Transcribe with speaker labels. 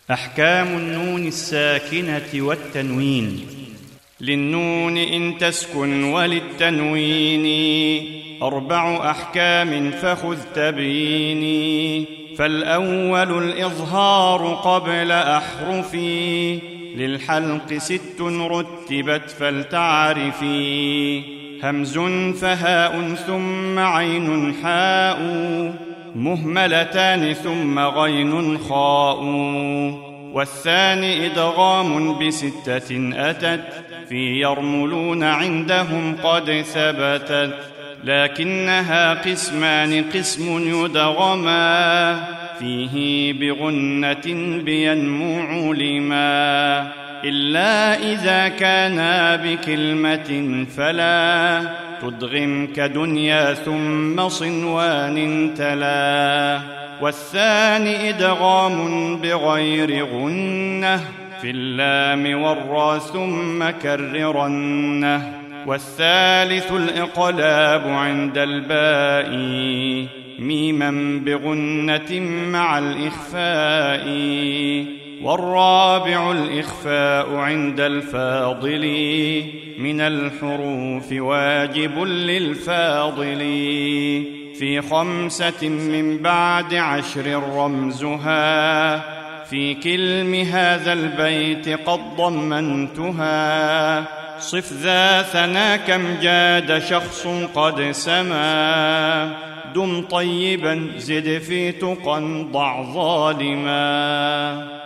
Speaker 1: أحكام النون الساكنة والتنوين.
Speaker 2: للنون إن تسكن وللتنوين 4 أحكام فخذ تبيني. فالأول الإظهار قبل أحرفي، للحلق 6 رتبت فلتعرفي. همز فهاء ثم عين حاء، مهملتان ثم غين خاء. والثاني إدغام ب6 أتت، في يرملون عندهم قد ثبتت. لكنها قسمان، قسم يدغما فيه بغنة بينمو علما. إلا إذا كانا بكلمة فلا تدغم كدنيا ثم صنوان تلا. والثاني إدغام بغير غنة، في اللام والراء ثم كررنه. والثالث الإقلاب عند الباء، ميما بغنة مع الإخفاء. والرابع الإخفاء عند الفاضل، من الحروف واجب للفاضل. في 5 من بعد 10 رمزها، في كلم هذا البيت قد ضمنتها. صف ذا ثنا كم جاد شخص قد سما، دم طيبا زد في تقى ضع ظالما.